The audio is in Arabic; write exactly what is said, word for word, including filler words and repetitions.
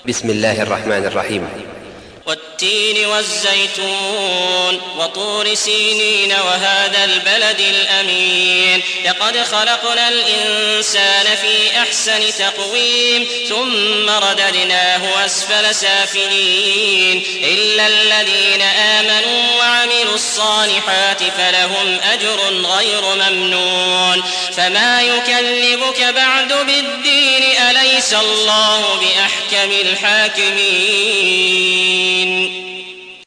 بسم الله الرحمن الرحيم. والتين والزيتون وطور سينين وهذا البلد الأمين لقد خلقنا الإنسان في أحسن تقويم ثم رددناه أسفل سافلين إلا الذين آمنوا وعملوا الصالحات فلهم أجر غير ممنون. فما يكذبك بعد بالدين أليس الله بأحكم الحاكمين.